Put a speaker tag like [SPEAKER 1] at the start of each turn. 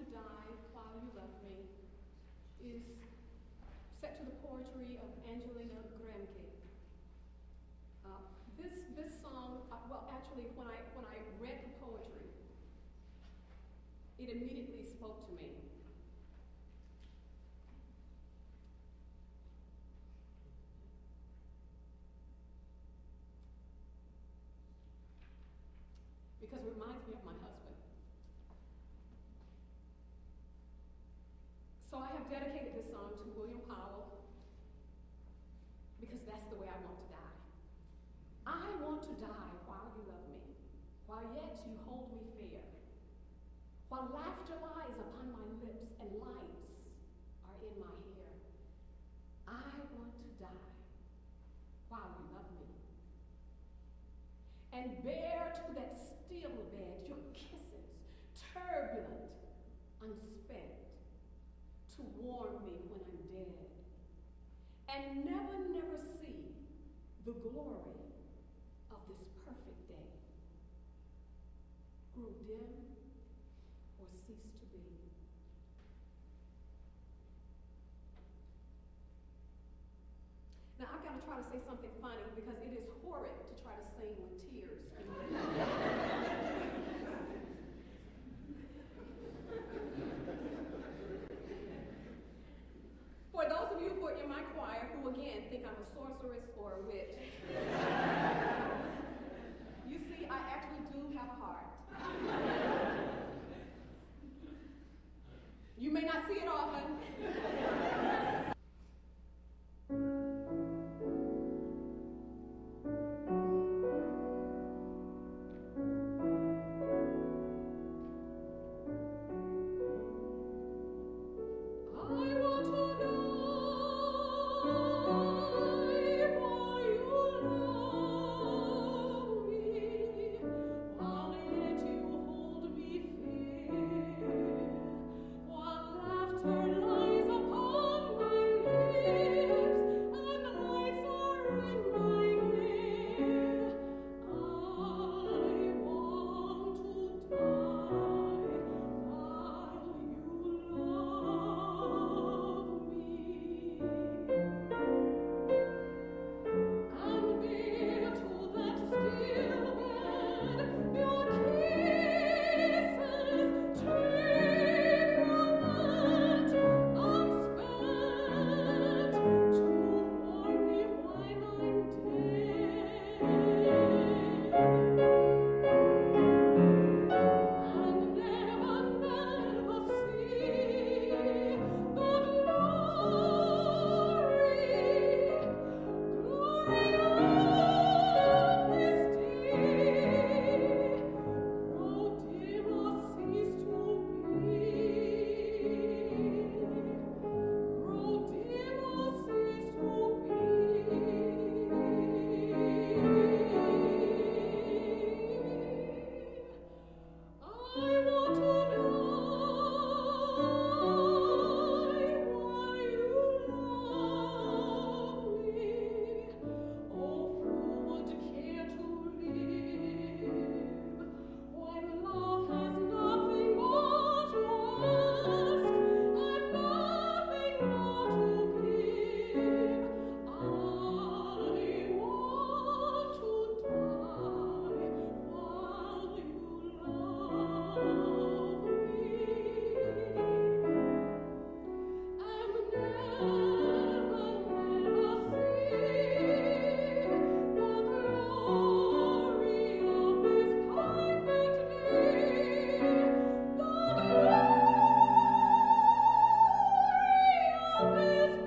[SPEAKER 1] Die While You Love Me is set to the poetry of Angelina Gramke. This song, well, actually, when I read the poetry, it immediately spoke to me. Because it reminds me of my husband. So I have dedicated this song to William Powell because that's the way I want to die. I want to die while you love me, while yet you hold me fair, while laughter lies upon my lips and lights are in my hair. I want to die while you love me, and bear to that still bed your kisses, turbulent, unspent, to warm me when I'm dead, and never see the glory of this perfect day grow dim or cease to be. Now I've got to try to say something funny because it is horrid to try to sing with tears in your eyes. For those of you who are in my choir who again think I'm a sorceress or a witch, you see, I actually do have a heart. You may not see it often. This